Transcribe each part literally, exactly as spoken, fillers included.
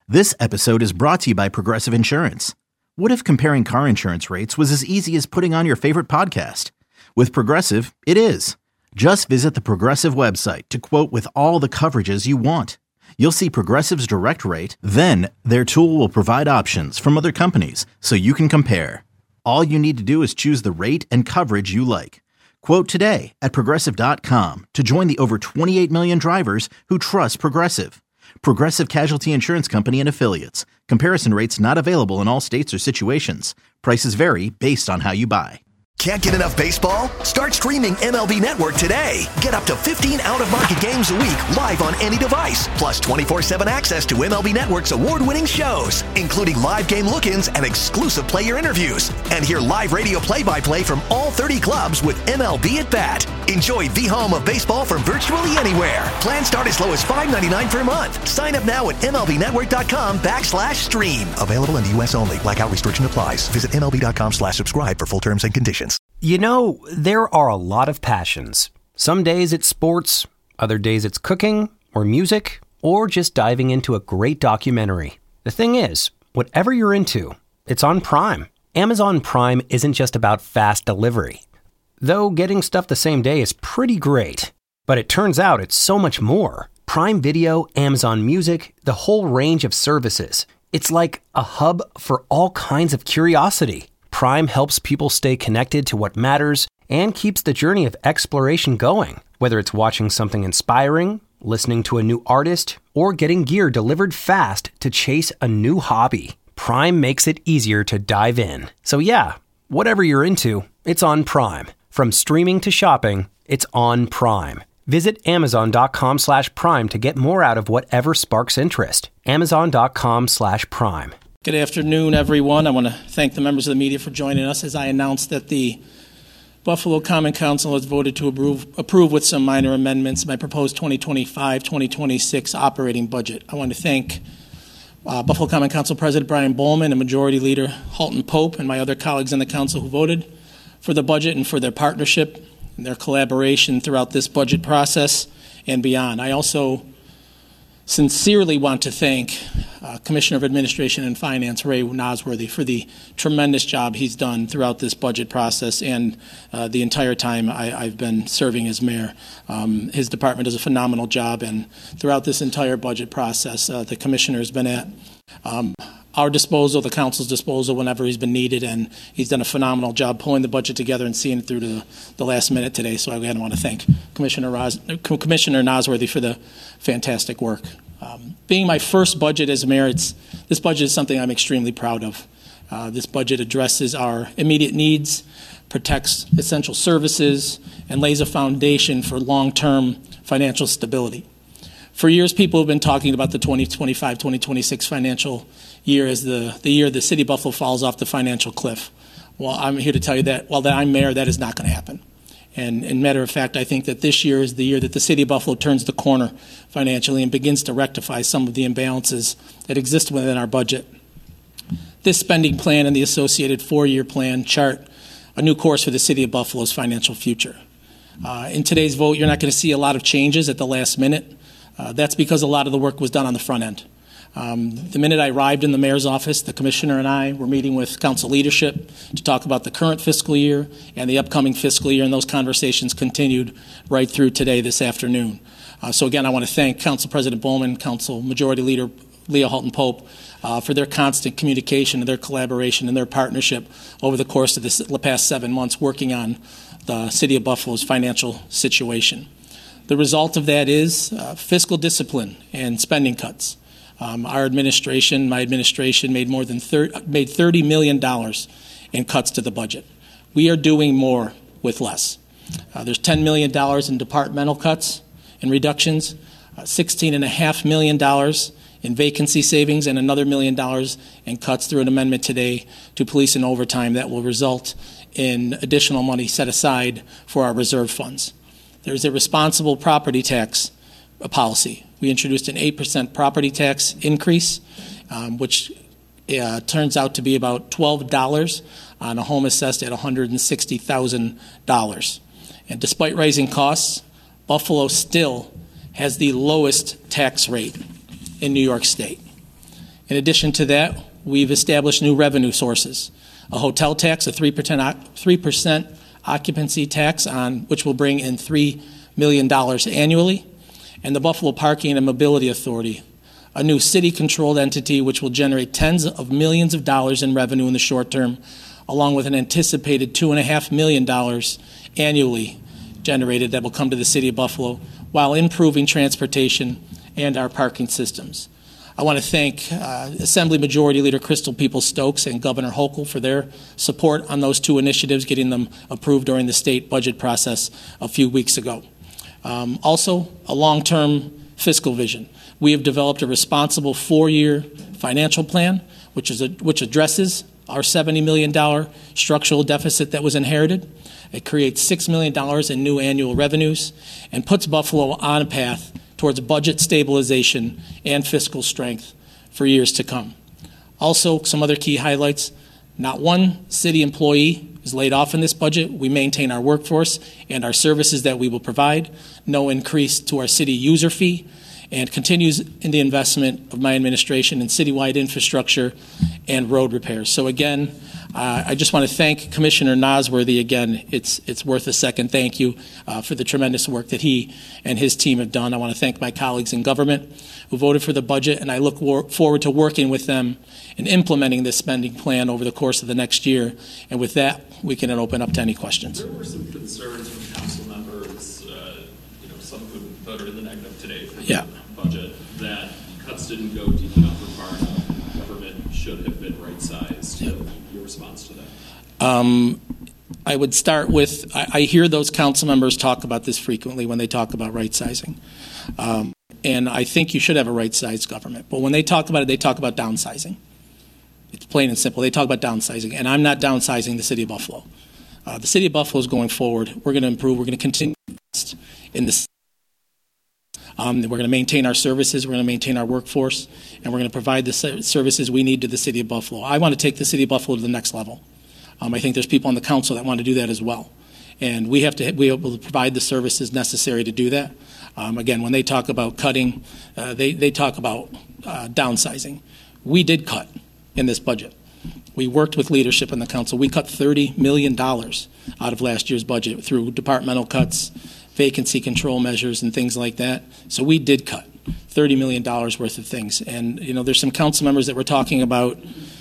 This episode is brought to you by Progressive Insurance. What if comparing car insurance rates was as easy as putting on your favorite podcast? With Progressive, it is. Just visit the Progressive website to quote with all the coverages you want. You'll see Progressive's direct rate, then their tool will provide options from other companies so you can compare. All you need to do is choose the rate and coverage you like. Quote today at Progressive dot com to join the over twenty-eight million drivers who trust Progressive. Progressive Casualty Insurance Company and Affiliates. Comparison rates not available in all states or situations. Prices vary based on how you buy. Can't get enough baseball? Start streaming M L B Network today. Get up to fifteen out-of-market games a week live on any device. Plus twenty-four seven access to M L B Network's award-winning shows, including live game look-ins and exclusive player interviews. And hear live radio play-by-play from all thirty clubs with M L B at Bat. Enjoy the home of baseball from virtually anywhere. Plans start as low as five ninety-nine per month. Sign up now at MLBnetwork.com backslash stream. Available in the U S only. Blackout restriction applies. Visit MLB.com slash subscribe for full terms and conditions. You know, there are a lot of passions. Some days it's sports, other days it's cooking or music, or just diving into a great documentary. The thing is, whatever you're into, it's on Prime. Amazon Prime isn't just about fast delivery. Though getting stuff the same day is pretty great. But it turns out it's so much more. Prime Video, Amazon Music, the whole range of services. It's like a hub for all kinds of curiosity. Prime helps people stay connected to what matters and keeps the journey of exploration going. Whether it's watching something inspiring, listening to a new artist, or getting gear delivered fast to chase a new hobby, Prime makes it easier to dive in. So yeah, whatever you're into, it's on Prime. From streaming to shopping, it's on Prime. Visit Amazon.com slash Prime to get more out of whatever sparks interest. Amazon.com slash Prime. Good afternoon, everyone. I want to thank the members of the media for joining us as I announced that the Buffalo Common Council has voted to approve, approve with some minor amendments my proposed twenty twenty-five twenty twenty-six operating budget. I want to thank uh, Buffalo Common Council President Brian Bowman and Majority Leader Halton Pope and my other colleagues in the council who voted for the budget and for their partnership and their collaboration throughout this budget process and beyond. I also sincerely want to thank uh, Commissioner of Administration and Finance Ray Nosworthy for the tremendous job he's done throughout this budget process and uh, the entire time I, I've been serving as mayor. Um, his department does a phenomenal job, and throughout this entire budget process, uh, the commissioner has been at um, our disposal, the council's disposal whenever he's been needed, and he's done a phenomenal job pulling the budget together and seeing it through to the, the last minute today. So I again want to thank Commissioner, Ros- Commissioner Nosworthy for the fantastic work. Um, being my first budget as mayor, it's, this budget is something I'm extremely proud of. Uh, this budget addresses our immediate needs, protects essential services, and lays a foundation for long-term financial stability. For years, people have been talking about the twenty twenty-five twenty twenty-six financial year as the, the year the city of Buffalo falls off the financial cliff. Well, I'm here to tell you that while that I'm mayor, that is not going to happen. And in matter of fact, I think that this year is the year that the city of Buffalo turns the corner financially and begins to rectify some of the imbalances that exist within our budget. This spending plan and the associated four-year plan chart a new course for the city of Buffalo's financial future. Uh, in today's vote, you're not going to see a lot of changes at the last minute. Uh, that's because a lot of the work was done on the front end. Um, the minute I arrived in the mayor's office, the commissioner and I were meeting with council leadership to talk about the current fiscal year and the upcoming fiscal year, and those conversations continued right through today, this afternoon. Uh, so again, I want to thank Council President Bowman, Council Majority Leader Leah Halton Pope uh, for their constant communication and their collaboration and their partnership over the course of this, the past seven months working on the city of Buffalo's financial situation. The result of that is uh, fiscal discipline and spending cuts. Um, our administration, my administration, made more than thirty, made thirty million dollars in cuts to the budget. We are doing more with less. Uh, there's ten million dollars in departmental cuts and reductions, uh, sixteen point five million dollars in vacancy savings, and another million dollars in cuts through an amendment today to police and overtime that will result in additional money set aside for our reserve funds. There's a responsible property tax uh, policy. We introduced an eight percent property tax increase, um, which uh, turns out to be about twelve dollars on a home assessed at one hundred sixty thousand dollars. And despite rising costs, Buffalo still has the lowest tax rate in New York State. In addition to that, we've established new revenue sources. A hotel tax, a three percent occupancy tax on which will bring in three million dollars annually, and the Buffalo Parking and Mobility Authority, a new city-controlled entity which will generate tens of millions of dollars in revenue in the short term, along with an anticipated two point five million dollars annually generated that will come to the city of Buffalo while improving transportation and our parking systems. I want to thank uh, Assembly Majority Leader Crystal Peoples-Stokes and Governor Hochul for their support on those two initiatives, getting them approved during the state budget process a few weeks ago. Um, also, a long-term fiscal vision. We have developed a responsible four-year financial plan, which is a, which addresses our seventy million dollars structural deficit that was inherited. It creates six million dollars in new annual revenues and puts Buffalo on a path towards budget stabilization and fiscal strength for years to come. Also, some other key highlights. Not one city employee is laid off in this budget. We maintain our workforce and our services that we will provide. No increase to our city user fee, and continues in the investment of my administration in citywide infrastructure and road repairs. So again, uh, I just want to thank Commissioner Nosworthy again. It's it's worth a second thank you uh, for the tremendous work that he and his team have done. I want to thank my colleagues in government who voted for the budget, and I look wor- forward to working with them in implementing this spending plan over the course of the next year. And with that, we can then open up to any questions. There were some concerns from council members, uh, you know, some who voted in the negative today for the yeah. budget, that cuts didn't go deep enough or far enough. Government should have been right-sized. Yeah. Your response to that? Um, I would start with, I, I hear those council members talk about this frequently when they talk about right-sizing. Um, and I think you should have a right-sized government. But when they talk about it, they talk about downsizing. It's plain and simple. They talk about downsizing. And I'm not downsizing the city of Buffalo. Uh, the city of Buffalo is going forward. We're going to improve. We're going to continue to invest in this. Um, we're going to maintain our services. We're going to maintain our workforce. And we're going to provide the services we need to the city of Buffalo. I want to take the city of Buffalo to the next level. Um, I think there's people on the council that want to do that as well. And we have to be able to provide the services necessary to do that. Um, again, when they talk about cutting, uh, they, they talk about uh, downsizing. We did cut in this budget. We worked with leadership in the council. We cut thirty million dollars out of last year's budget through departmental cuts, vacancy control measures, and things like that. So we did cut thirty million dollars worth of things. And, you know, there's some council members that were talking about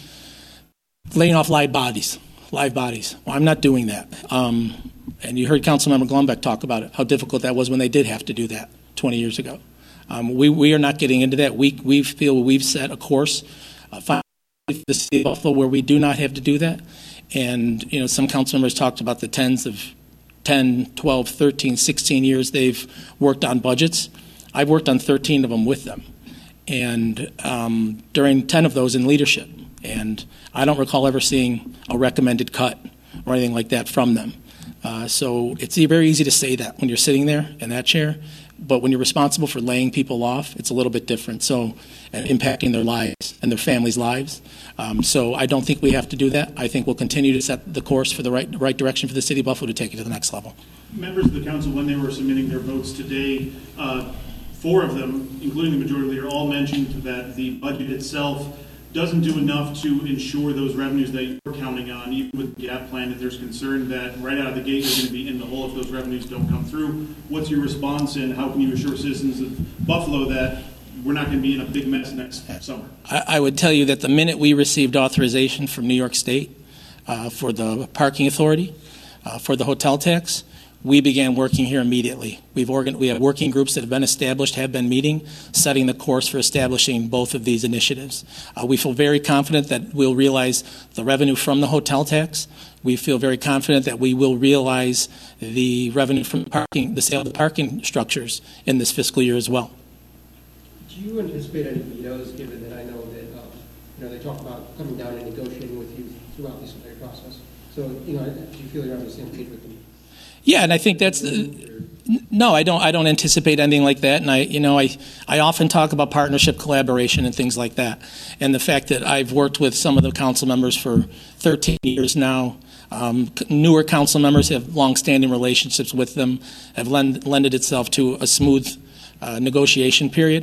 laying off live bodies, live bodies. Well, I'm not doing that. Um, and you heard Councilmember Glumbeck talk about it, how difficult that was when they did have to do that twenty years ago. Um, we, we are not getting into that. We, we feel we've set a course uh, for the city of Buffalo where we do not have to do that. And, you know, some council members talked about the tens of ten, twelve, thirteen, sixteen years they've worked on budgets. I've worked on thirteen of them with them, and um, during ten of those in leadership. And I don't recall ever seeing a recommended cut or anything like that from them. Uh, so it's very easy to say that when you're sitting there in that chair, but when you're responsible for laying people off, it's a little bit different. So, and impacting their lives and their families' lives. Um, so I don't think we have to do that. I think we'll continue to set the course for the right right direction for the city of Buffalo to take it to the next level. Members of the council, when they were submitting their votes today, uh, four of them, including the majority leader, all mentioned that the budget itself doesn't do enough to ensure those revenues that you're counting on, even with the gap plan, if there's concern that right out of the gate you're going to be in the hole if those revenues don't come through. What's your response, and how can you assure citizens of Buffalo that we're not going to be in a big mess next summer? I, I would tell you that the minute we received authorization from New York State uh, for the parking authority, uh, for the hotel tax, we began working here immediately. We've organ- we have working groups that have been established, have been meeting, setting the course for establishing both of these initiatives. Uh, we feel very confident that we'll realize the revenue from the hotel tax. We feel very confident that we will realize the revenue from parking, the sale of the parking structures in this fiscal year as well. Do you anticipate any vetoes, given that I know that um, you know they talk about coming down and negotiating with you throughout this entire process? So, you know, do you feel you're on the same page with them? Yeah, and I think that's uh, no. I don't. I don't anticipate anything like that. And I, you know, I I often talk about partnership, collaboration, and things like that. And the fact that I've worked with some of the council members for thirteen years now. Um, newer council members have long-standing relationships with them. Have lend, lended itself to a smooth uh, negotiation period.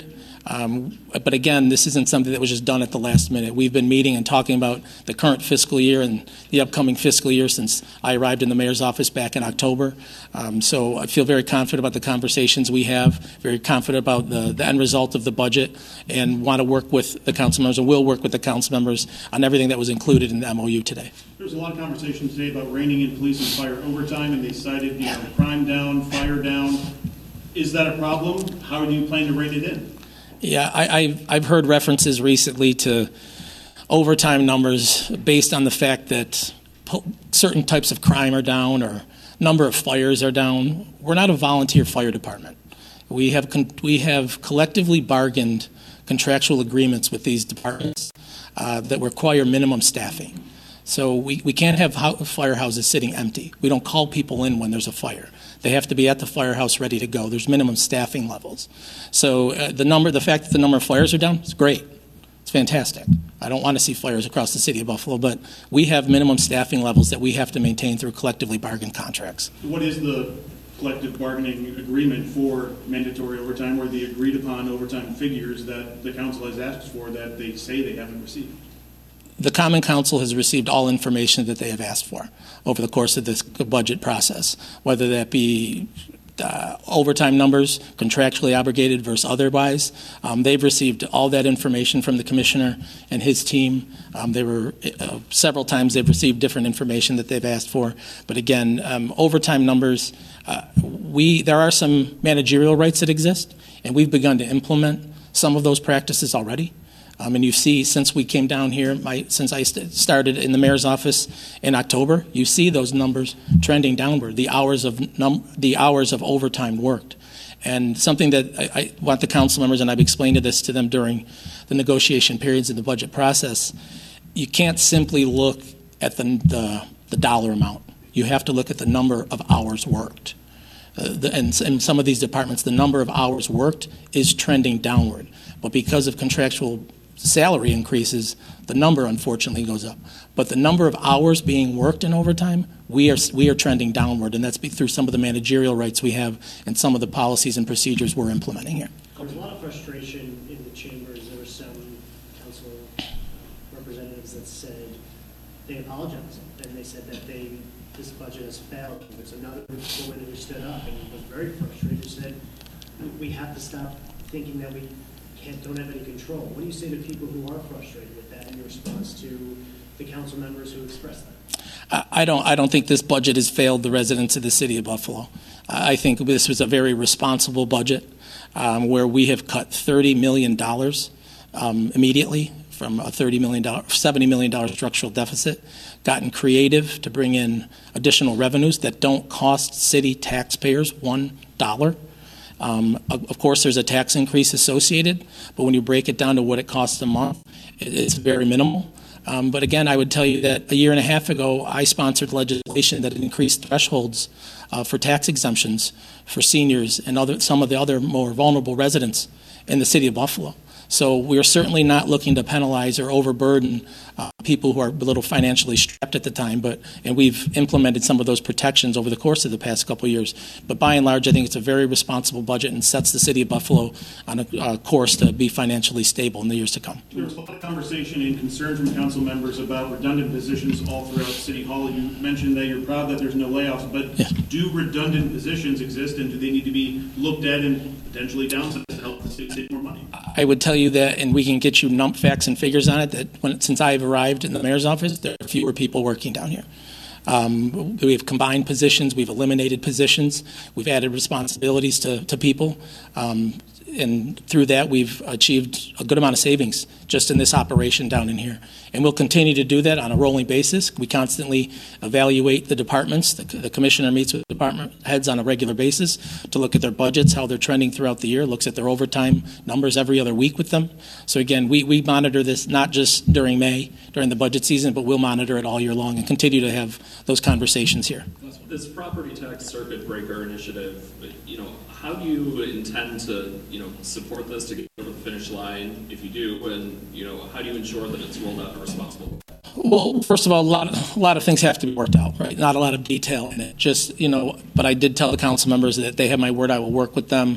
Um, but again, this isn't something that was just done at the last minute. We've been meeting and talking about the current fiscal year and the upcoming fiscal year since I arrived in the mayor's office back in October. Um, so I feel very confident about the conversations we have, very confident about the, the end result of the budget, and want to work with the council members and will work with the council members on everything that was included in the M O U today. There was a lot of conversation today about reining in police and fire overtime, and they cited, you know, crime down, fire down. Is that a problem? How do you plan to rein it in? Yeah, I, I've, I've heard references recently to overtime numbers based on the fact that po- certain types of crime are down or number of fires are down. We're not a volunteer fire department. We have con- we have collectively bargained contractual agreements with these departments uh, that require minimum staffing. So we, we can't have ho- firehouses sitting empty. We don't call people in when there's a fire. They have to be at the firehouse ready to go. There's minimum staffing levels. So uh, the number, the fact that the number of fires are down is great. It's fantastic. I don't want to see fires across the city of Buffalo, but we have minimum staffing levels that we have to maintain through collectively bargained contracts. What is the collective bargaining agreement for mandatory overtime, or the agreed upon overtime figures that the council has asked for that they say they haven't received? The Common Council has received all information that they have asked for over the course of this budget process, whether that be uh, overtime numbers, contractually obligated versus otherwise. Um, they've received all that information from the commissioner and his team. Um, they were uh, several times they've received different information that they've asked for. But again, um, overtime numbers, uh, we there are some managerial rights that exist, and we've begun to implement some of those practices already. Um, and you see, since we came down here, my, since I st- started in the mayor's office in October, you see those numbers trending downward. The hours of num- the hours of overtime worked, and something that I, I want the council members, and I've explained this to them during the negotiation periods of the budget process. You can't simply look at the the, the dollar amount. You have to look at the number of hours worked. Uh, the, and in some of these departments, the number of hours worked is trending downward, but because of contractual salary increases, the number unfortunately goes up. But the number of hours being worked in overtime, we are we are trending downward, and that's through some of the managerial rights we have and some of the policies and procedures we're implementing here. There's a lot of frustration in the chambers. There were some council representatives that said they apologized, and they said that they this budget has failed. There's another woman who stood up and was very frustrated, said we have to stop thinking that we Can't, don't have any control. What do you say to people who are frustrated with that in your response to the council members who expressed that? I don't. I don't think this budget has failed the residents of the city of Buffalo. I think this was a very responsible budget um, where we have cut thirty million dollars um, immediately from a thirty million dollars, seventy million dollars structural deficit, gotten creative to bring in additional revenues that don't cost city taxpayers one dollar. Um, of, of course, there's a tax increase associated, but when you break it down to what it costs a month, it, it's very minimal. Um, but again, I would tell you that a year and a half ago, I sponsored legislation that increased thresholds uh, for tax exemptions for seniors and other, some of the other more vulnerable residents in the city of Buffalo. So we're certainly not looking to penalize or overburden uh, people who are a little financially strapped at the time, but and we've implemented some of those protections over the course of the past couple of years. But by and large, I think it's a very responsible budget and sets the city of Buffalo on a uh, course to be financially stable in the years to come. There was a lot of conversation and concern from council members about redundant positions all throughout City Hall. You mentioned that you're proud that there's no layoffs, but yeah. Do redundant positions exist, and do they need to be looked at and potentially downsized to help the city save more money? I would tell you that, and we can get you num facts and figures on it, that when, since I've arrived in the mayor's office, there are fewer people working down here. Um, we have combined positions. We've eliminated positions. We've added responsibilities to, to people. Um, and through that, we've achieved a good amount of savings just in this operation down in here. And we'll continue to do that on a rolling basis. We constantly evaluate the departments. The, the commissioner meets with department heads on a regular basis to look at their budgets, how they're trending throughout the year, looks at their overtime numbers every other week with them. So again, we, we monitor this not just during May, during the budget season, but we'll monitor it all year long and continue to have those conversations here. This property tax circuit breaker initiative, you know, how do you intend to, you know, support this to get over the finish line if you do, and, you know, how do you ensure that it's rolled out in a responsible way? Well, first of all, a lot of, a lot of things have to be worked out, right? Not a lot of detail in it. Just, you know, but I did tell the council members that they have my word. I will work with them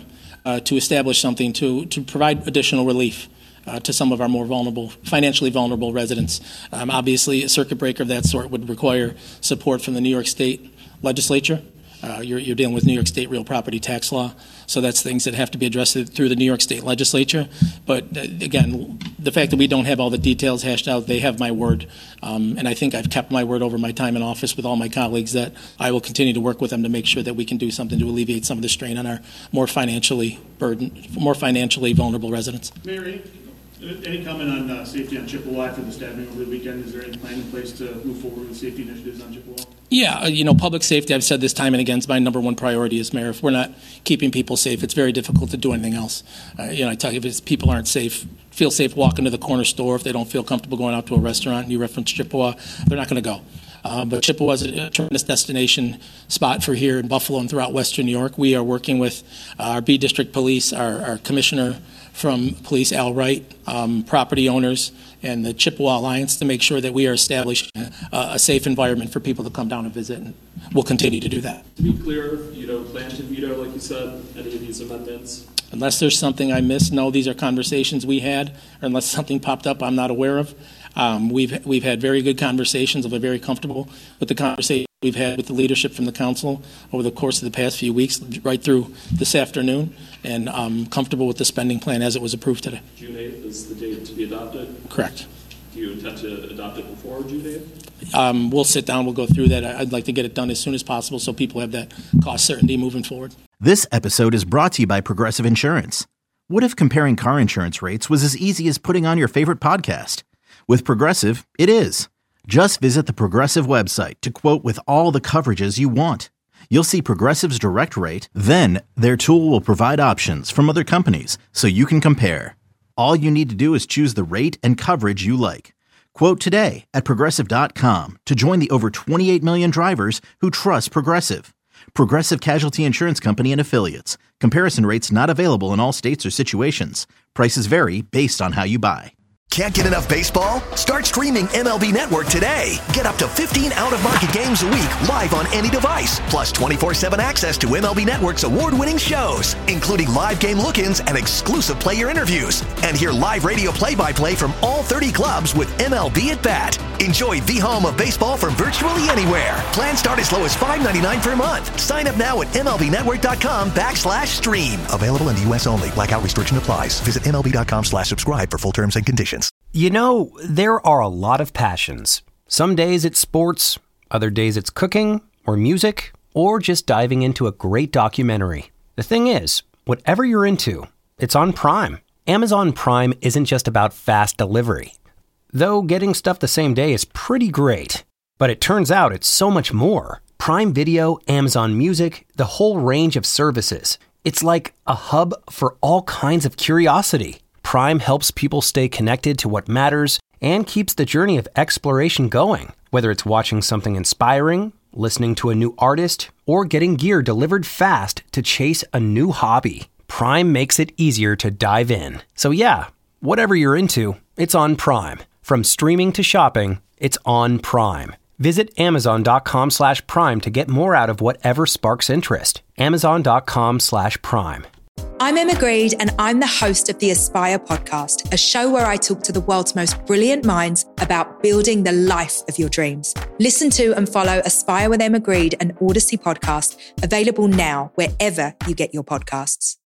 uh, to establish something to, to provide additional relief uh, to some of our more vulnerable, financially vulnerable residents. Um, obviously, a circuit breaker of that sort would require support from the New York State legislature. Uh, you're, you're dealing with New York State real property tax law, so that's things that have to be addressed through the New York State legislature. But uh, again, the fact that we don't have all the details hashed out, they have my word, um, and I think I've kept my word over my time in office with all my colleagues that I will continue to work with them to make sure that we can do something to alleviate some of the strain on our more financially burdened, more financially vulnerable residents. Mary, any comment on uh, safety on Chippewa after the stabbing over the weekend? Is there any plan in place to move forward with safety initiatives on Chippewa? Yeah, you know, public safety, I've said this time and again, is my number one priority as mayor. If we're not keeping people safe, it's very difficult to do anything else. Uh, you know, I tell you, if it's, people aren't safe, feel safe walking to the corner store, if they don't feel comfortable going out to a restaurant, and you reference Chippewa, they're not going to go. Uh, but Chippewa is a tremendous destination spot for here in Buffalo and throughout Western New York. We are working with our B District Police, our, our commissioner from police, Al Wright, um, property owners, and the Chippewa Alliance to make sure that we are establishing a, a safe environment for people to come down and visit, and we'll continue to do that. To be clear, you don't plan to veto, like you said, any of these amendments? Unless there's something I missed, no, these are conversations we had, or unless something popped up I'm not aware of. Um, we've we've had very good conversations. I'm very comfortable with the conversation we've had with the leadership from the council over the course of the past few weeks, right through this afternoon, and I'm comfortable with the spending plan as it was approved today. June eighth is the date to be adopted? Correct. Do you intend to adopt it before June eighth? Um, we'll sit down, we'll go through that. I'd like to get it done as soon as possible so people have that cost certainty moving forward. This episode is brought to you by Progressive Insurance. What if comparing car insurance rates was as easy as putting on your favorite podcast? With Progressive, it is. Just visit the Progressive website to quote with all the coverages you want. You'll see Progressive's direct rate, then their tool will provide options from other companies so you can compare. All you need to do is choose the rate and coverage you like. Quote today at Progressive dot com to join the over twenty-eight million drivers who trust Progressive. Progressive Casualty Insurance Company and Affiliates. Comparison rates not available in all states or situations. Prices vary based on how you buy. Can't get enough baseball? Start streaming M L B Network today. Get up to fifteen out-of-market games a week live on any device. Plus twenty-four seven access to M L B Network's award-winning shows, including live game look-ins and exclusive player interviews. And hear live radio play-by-play from all thirty clubs with M L B at Bat. Enjoy the home of baseball from virtually anywhere. Plans start as low as five ninety-nine per month. Sign up now at MLBnetwork.com backslash stream. Available in the U S only. Blackout restriction applies. Visit MLB.com slash subscribe for full terms and conditions. You know, there are a lot of passions. Some days it's sports, other days it's cooking, or music, or just diving into a great documentary. The thing is, whatever you're into, it's on Prime. Amazon Prime isn't just about fast delivery. Though getting stuff the same day is pretty great. But it turns out it's so much more. Prime Video, Amazon Music, the whole range of services. It's like a hub for all kinds of curiosity. Prime helps people stay connected to what matters and keeps the journey of exploration going. Whether it's watching something inspiring, listening to a new artist, or getting gear delivered fast to chase a new hobby, Prime makes it easier to dive in. So yeah, whatever you're into, it's on Prime. From streaming to shopping, it's on Prime. Visit Amazon.com slash Prime to get more out of whatever sparks interest. Amazon.com slash Prime. I'm Emma Greed, and I'm the host of the Aspire podcast, a show where I talk to the world's most brilliant minds about building the life of your dreams. Listen to and follow Aspire with Emma Greed, an Odyssey podcast, available now wherever you get your podcasts.